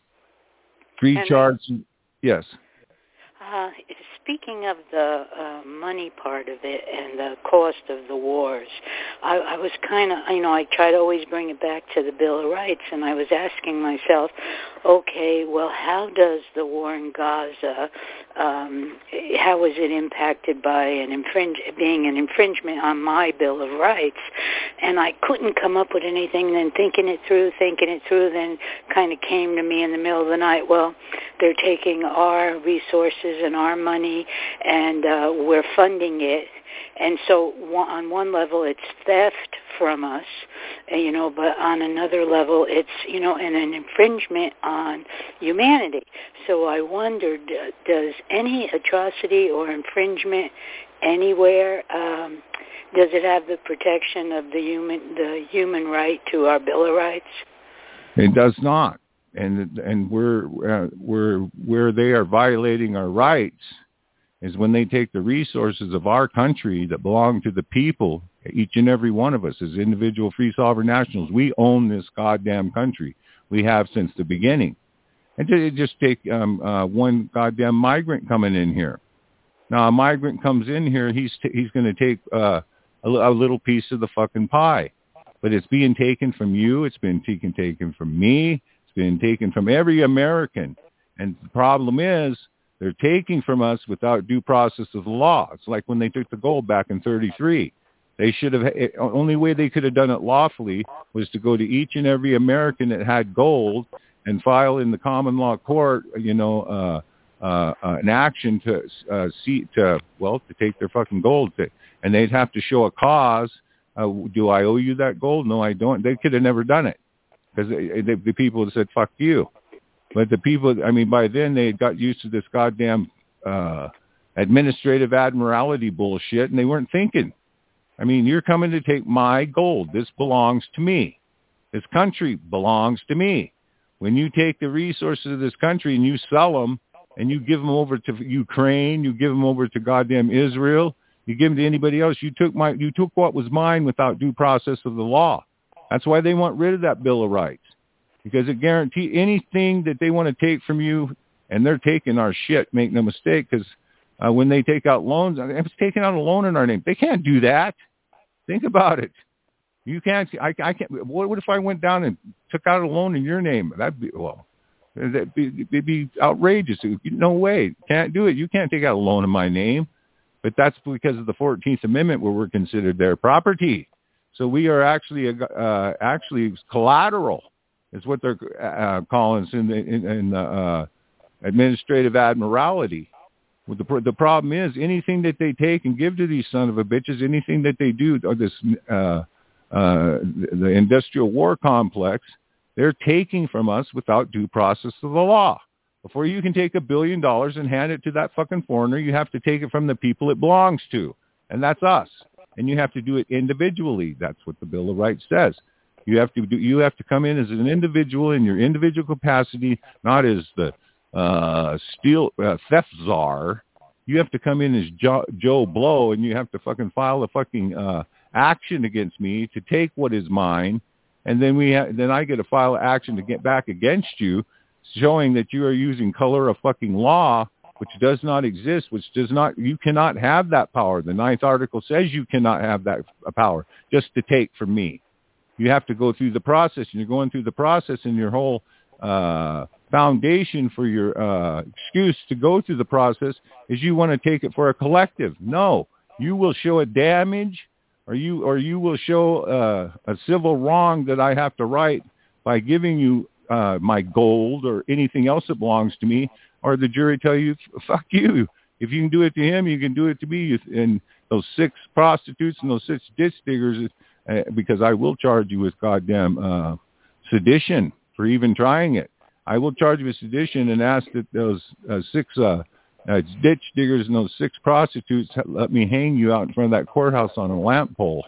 Free and charge. Yes. Uh, speaking of the uh, money part of it and the cost of the wars, I, I was kind of, you know, I try to always bring it back to the Bill of Rights, and I was asking myself, okay, well, how does the war in Gaza, um, how was it impacted by an infringe, being an infringement on my Bill of Rights? And I couldn't come up with anything. And then thinking it through, thinking it through, then kind of came to me in the middle of the night, well, they're taking our resources and our money, and uh, we're funding it. And so on one level, it's theft from us, you know, but on another level, it's, you know, an, an infringement on humanity. So I wondered, uh, does any atrocity or infringement anywhere, um, does it have the protection of the human, the human right to our Bill of Rights? It does not. And and we're, uh, we're, where they are violating our rights is when they take the resources of our country that belong to the people, each and every one of us as individual free sovereign nationals. We own this goddamn country. We have since the beginning. And to just take um, uh, one goddamn migrant coming in here. Now, a migrant comes in here, he's t- he's going to take uh, a, a little piece of the fucking pie. But it's being taken from you. It's been taken, taken from me. It's been taken from every American. And the problem is, they're taking from us without due process of the law. It's like when they took the gold back in thirty-three. They should have, the only way they could have done it lawfully was to go to each and every American that had gold and file in the common law court, you know, uh, uh, uh, an action to uh, see to well to take their fucking gold, to, and they'd have to show a cause. Uh, do I owe you that gold? No, I don't. They could have never done it because the, the people said fuck you. But the people, I mean, by then they had got used to this goddamn uh, administrative admiralty bullshit, and they weren't thinking. I mean, you're coming to take my gold. This belongs to me. This country belongs to me. When you take the resources of this country and you sell them and you give them over to Ukraine, you give them over to goddamn Israel, you give them to anybody else, you took my, you took what was mine without due process of the law. That's why they want rid of that Bill of Rights. Because it guarantees anything that they want to take from you, and they're taking our shit, make no mistake, because uh, when they take out loans, it's taking out a loan in our name. They can't do that. Think about it. You can't, I, I can't, what, what if I went down and took out a loan in your name? That'd be, well, that'd be, it'd be outrageous. No way. Can't do it. You can't take out a loan in my name. But that's because of the fourteenth Amendment where we're considered their property. So we are actually, uh, actually collateral. Is what they're uh, calling us in the, in, in the uh, administrative admiralty. Well, the the problem is anything that they take and give to these son of a bitches, anything that they do, or this uh, uh, the industrial war complex, they're taking from us without due process of the law. Before you can take a billion dollars and hand it to that fucking foreigner, you have to take it from the people it belongs to, and that's us. And you have to do it individually. That's what the Bill of Rights says. You have to do. You have to come in as an individual in your individual capacity, not as the uh, steal uh, theft czar. You have to come in as Joe, Joe Blow, and you have to fucking file a fucking uh, action against me to take what is mine, and then we ha- then I get to file action to get back against you, showing that you are using color of fucking law, which does not exist, which does not. You cannot have that power. The ninth article says you cannot have that power just to take from me. You have to go through the process, and you're going through the process, and your whole uh, foundation for your uh, excuse to go through the process is you want to take it for a collective. No, you will show a damage, or you or you will show uh, a civil wrong that I have to right by giving you uh, my gold or anything else that belongs to me, or the jury tell you, fuck you. If you can do it to him, you can do it to me. And those six prostitutes and those six ditch diggers, Uh, because I will charge you with goddamn uh, sedition for even trying it. I will charge you with sedition and ask that those uh, six uh, uh, ditch diggers and those six prostitutes let me hang you out in front of that courthouse on a lamp pole.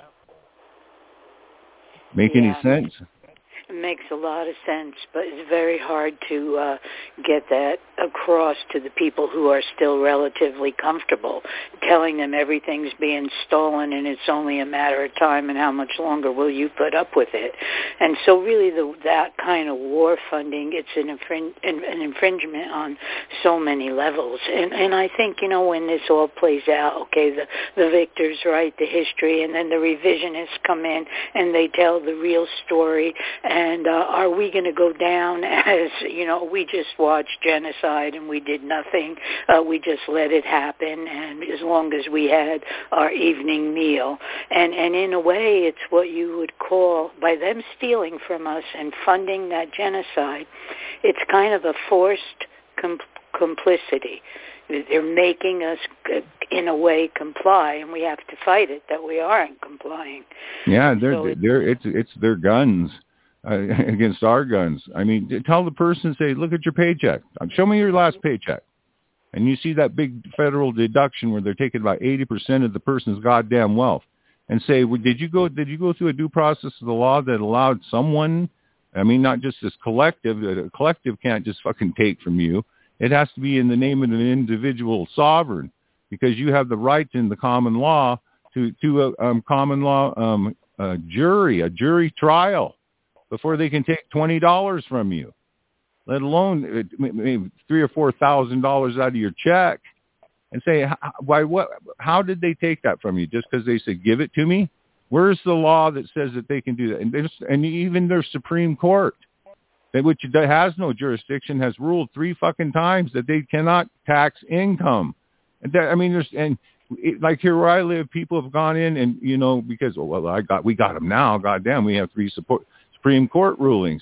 Make yeah. any sense? It makes a lot of sense, but it's very hard to uh, get that across to the people who are still relatively comfortable, telling them everything's being stolen and it's only a matter of time and how much longer will you put up with it. And so really the, that kind of war funding, it's an, infring, an infringement on so many levels. And, and I think, you know, when this all plays out, okay, the, the victors write the history and then the revisionists come in and they tell the real story. And uh, are we going to go down as, you know, we just watched genocide and we did nothing. Uh, we just let it happen. And as long as we had our evening meal. And, and in a way, it's what you would call, by them stealing from us and funding that genocide, it's kind of a forced com- complicity. They're making us, in a way, comply, and we have to fight it that we aren't complying. Yeah, they're, so they're, it's, it's their guns. Uh, against our guns. I mean, tell the person, say, look at your paycheck. Show me your last paycheck. And you see that big federal deduction where they're taking about eighty percent of the person's goddamn wealth. And say, well, did you go Did you go through a due process of the law that allowed someone, I mean, not just this collective, a collective can't just fucking take from you. It has to be in the name of an individual sovereign, because you have the right in the common law to, to a um, common law um, a jury, a jury trial, before they can take twenty dollars from you, let alone maybe three or four thousand dollars out of your check, and say, why? What? How did they take that from you? Just because they said, give it to me? Where's the law that says that they can do that? And, they just, and even their Supreme Court, which has no jurisdiction, has ruled three fucking times that they cannot tax income. And that, I mean, there's and. It, like here where I live, people have gone in and, you know, because, oh, well, I got, we got them now. Goddamn, we have three support, Supreme Court rulings.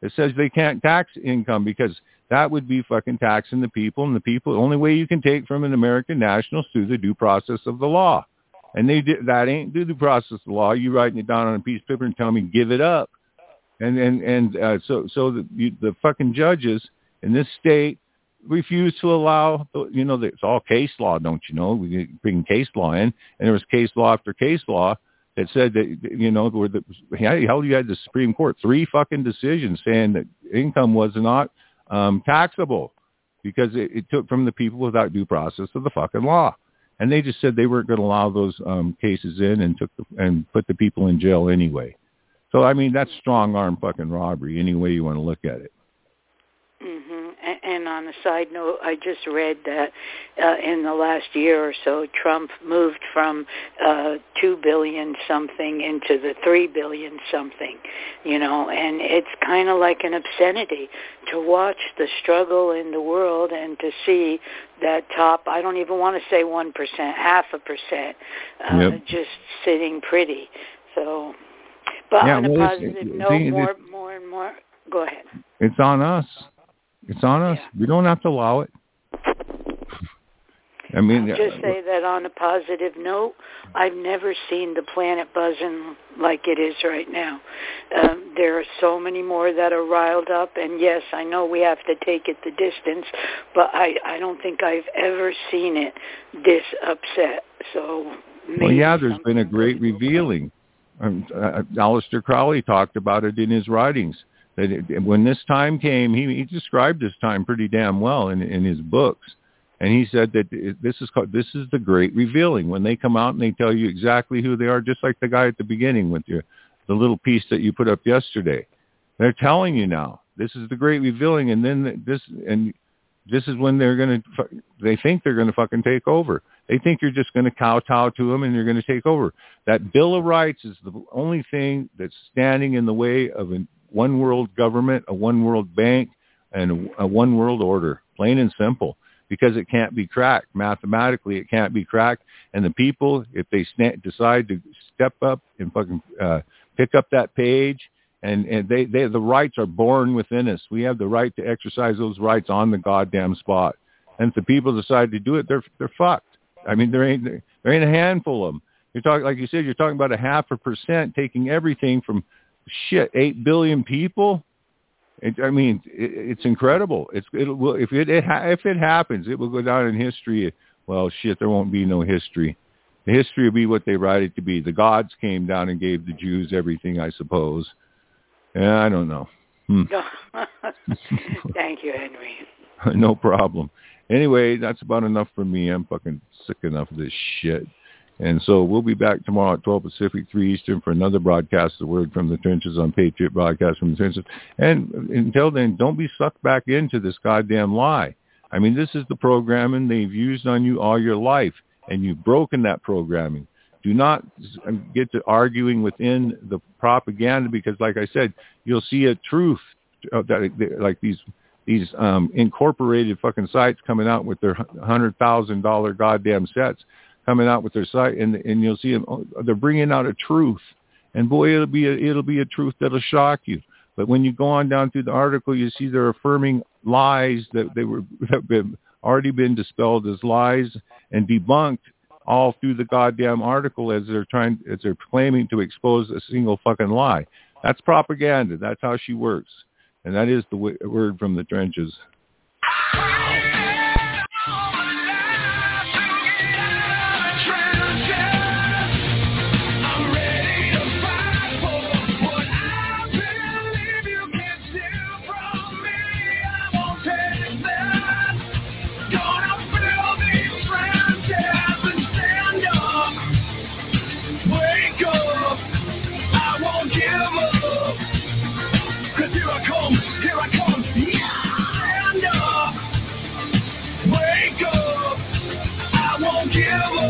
that says they can't tax income because that would be fucking taxing the people, and the people, the only way you can take from an American national is through the due process of the law. And they did, that ain't due the process of the law. You writing it down on a piece of paper and telling me, give it up. And and, and uh, so so the, you, the fucking judges in this state refuse to allow, you know, it's all case law, don't you know? We bring case law in, and there was case law after case law that said that, you know, where the, hell, you had the Supreme Court, three fucking decisions saying that income was not um, taxable because it, it took from the people without due process of the fucking law. And they just said they weren't going to allow those um, cases in and took the, and put the people in jail anyway. So, I mean, that's strong arm fucking robbery any way you want to look at it. Mm-hmm. And, and on a side note, I just read that uh, in the last year or so, Trump moved from uh, two billion something into the three billion something, you know, and it's kind of like an obscenity to watch the struggle in the world and to see that top, I don't even want to say one percent, half a percent, uh, yep. just sitting pretty. So, but yeah, on a positive note, the, more, more and more, go ahead. It's on us. It's on us. Yeah. We don't have to allow it. I mean, I'll just say that on a positive note, I've never seen the planet buzzing like it is right now. Um, there are so many more that are riled up, and yes, I know we have to take it the distance, but I, I don't think I've ever seen it this upset. So maybe well, yeah, there's been a great revealing. Um, uh, Aleister Crowley talked about it in his writings. That it, when this time came, he, he described this time pretty damn well in, in his books. And he said that it, this is called, this is the great revealing, when they come out and they tell you exactly who they are, just like the guy at the beginning with your, the little piece that you put up yesterday. They're telling you now, this is the great revealing, and then this, and this is when they're going to, they think they're going to fucking take over. They think you're just going to kowtow to them and you're going to take over. That Bill of Rights is the only thing that's standing in the way of an one world government, a one world bank, and a one world order, plain and simple, because it can't be cracked. Mathematically, it can't be cracked. And the people, if they st- decide to step up and fucking uh, pick up that page, and, and they, they, the rights are born within us. We have the right to exercise those rights on the goddamn spot. And if the people decide to do it, they're they're fucked. I mean, there ain't there ain't a handful of them. You're talking, like you said, you're talking about a half a percent taking everything from shit, eight billion people. It, I mean, it, it's incredible. It's it will if it, it ha, if it happens, it will go down in history. Well, shit, there won't be no history. The history will be what they write it to be. The gods came down and gave the Jews everything, I suppose. Yeah, I don't know. Hmm. Thank you, Henry. No problem. Anyway, that's about enough for me. I'm fucking sick enough of this shit. And so we'll be back tomorrow at twelve Pacific, three Eastern for another broadcast, The Word from the Trenches on Patriot Broadcast from the Trenches. And until then, don't be sucked back into this goddamn lie. I mean, this is the programming they've used on you all your life, and you've broken that programming. Do not get to arguing within the propaganda because, like I said, you'll see a truth that, like these these um, incorporated fucking sites coming out with their one hundred thousand dollars goddamn sets, coming out with their site, and and you'll see them. They're bringing out a truth, and boy, it'll be a, it'll be a truth that'll shock you. But when you go on down through the article, you see they're affirming lies that they were have been already been dispelled as lies and debunked all through the goddamn article as they're trying as they're claiming to expose a single fucking lie. That's propaganda. That's how she works, and that is the w- word from the trenches. Give